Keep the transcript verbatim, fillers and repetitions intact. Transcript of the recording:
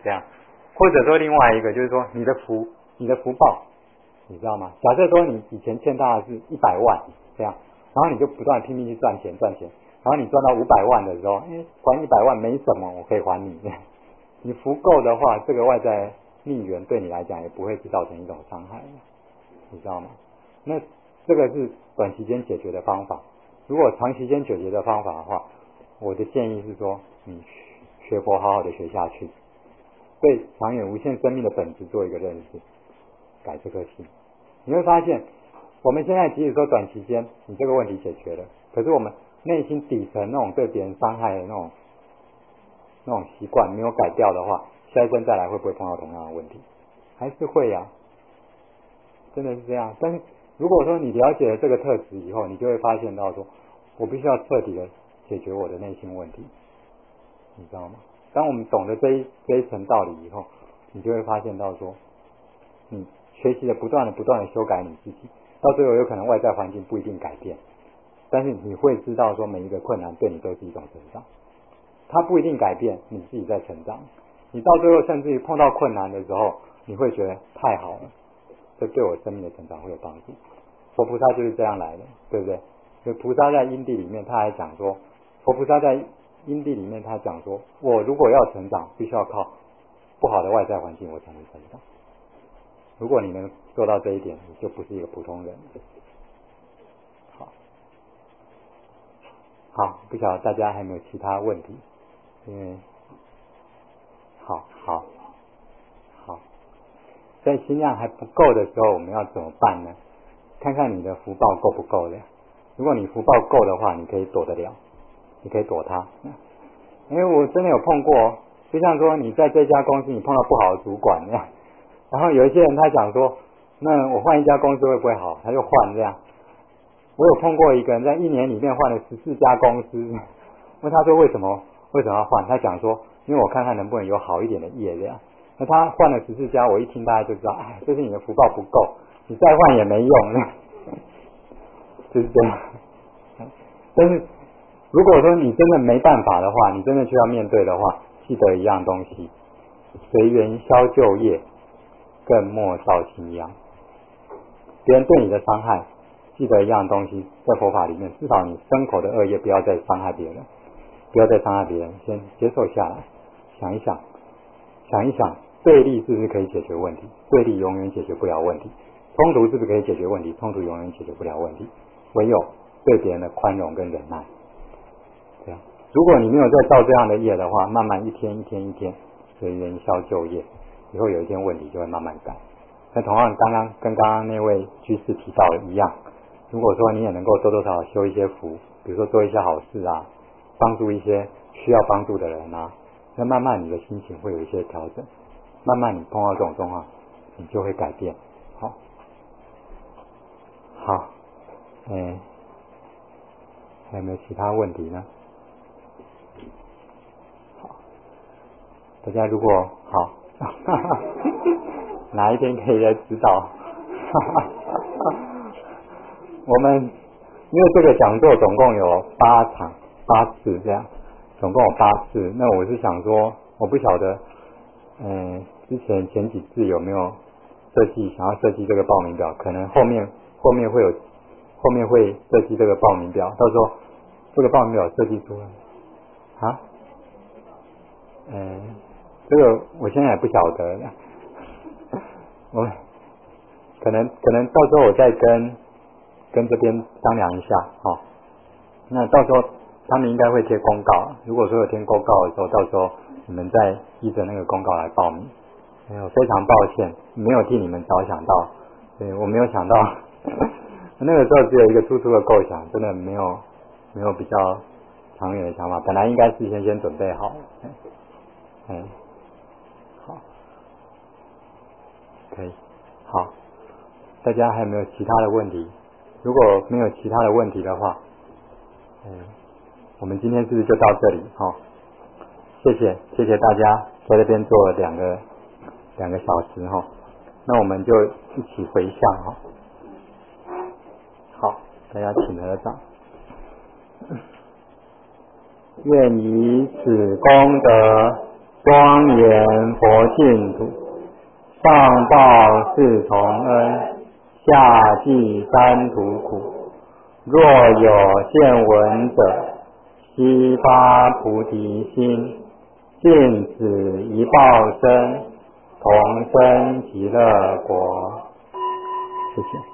这样，或者说另外一个就是说你的福你的福报，你知道吗？假设说你以前欠他的是一百万这样，然后你就不断拼命去赚钱赚钱，然后你赚到五百万的时候，哎，还一百万没什么，我可以还你。你福够的话，这个外在逆缘对你来讲也不会是造成一种伤害，你知道吗？那这个是短期间解决的方法。如果长期间解决的方法的话，我的建议是说，你学佛好好的学下去，对长远无限生命的本质做一个认识，改这颗心。你会发现，我们现在即使说短期间你这个问题解决了，可是我们内心底层那种对别人伤害的那种那种习惯没有改掉的话，下一生再来会不会碰到同样的问题？还是会呀、啊，真的是这样。但是如果说你了解了这个特质以后，你就会发现到说，我必须要彻底的解决我的内心问题，你知道吗？当我们懂得这一这一层道理以后，你就会发现到说，你学习的不断的不断的修改你自己，到最后有可能外在环境不一定改变，但是你会知道说每一个困难对你都是一种成长，它不一定改变，你自己在成长。你到最后甚至于碰到困难的时候，你会觉得太好了，这对我生命的成长会有帮助。佛菩萨就是这样来的，对不对？所以菩萨在因地里面他还讲说，佛菩萨在因地里面他讲说，我如果要成长，必须要靠不好的外在环境我才能成长。如果你能做到这一点，你就不是一个普通人。好，好，不晓得大家还有没有其他问题？因为好好好，在心量还不够的时候，我们要怎么办呢？看看你的福报够不够的。如果你福报够的话，你可以躲得了，你可以躲它。因为我真的有碰过，就像说你在这家公司你碰到不好的主管那样，然后有一些人他讲说，那我换一家公司会不会好？他就换这样。我有碰过一个人在一年里面换了十四家公司，问他说为什么为什么要换？他讲说，因为我看看能不能有好一点的业这样。那他换了十四家，我一听大家就知道，哎，这是你的福报不够，你再换也没用，就是这样。但是如果说你真的没办法的话，你真的需要面对的话，记得一样东西，随缘消旧业，更莫造新殃。别人对你的伤害，记得一样东西，在佛法里面，至少你身口的恶业不要再伤害别人，不要再伤害别人，先接受下来，想一想，想一想，对立是不是可以解决问题？对立永远解决不了问题。冲突是不是可以解决问题？冲突永远解决不了问题。唯有对别人的宽容跟忍耐。这样，如果你没有再造这样的业的话，慢慢一天一天一天随缘消旧业，以后有一天问题就会慢慢改。那同样刚刚跟刚刚那位居士提到的一样，如果说你也能够多多少少修一些福，比如说做一些好事啊，帮助一些需要帮助的人啊，那慢慢你的心情会有一些调整，慢慢你碰到这种状况，你就会改变。好，好，哎，还有没有其他问题呢？好，大家如果好，哪一天可以来指导？我们因为这个讲座总共有八场八次这样，总共有八次。那我是想说，我不晓得，嗯、呃，之前前几次有没有设计想要设计这个报名表，可能后面后面会有后面会设计这个报名表，到时候这个报名表设计出来啊，嗯、呃，这个我现在也不晓得，我可能可能到时候我再跟跟这边商量一下，好、哦，那到时候他们应该会贴公告，如果说有贴公告的时候，到时候你们再依着那个公告来报名。哎呦，非常抱歉，没有替你们着想到，对，我没有想到，那个时候只有一个粗粗的构想，真的没有没有比较长远的想法，本来应该事先先准备好，嗯，好，可以，好，大家还有没有其他的问题？如果没有其他的问题的话，嗯，我们今天是不是就到这里？好、哦，谢谢谢谢大家在这边做了两个两个小时哈、哦，那我们就一起回向哈、哦。好，大家请合掌。愿以此功德庄严佛净土，上报四重恩，下济三途苦。若有见闻者，悉发菩提心，尽此一报身，同生极乐国。谢谢。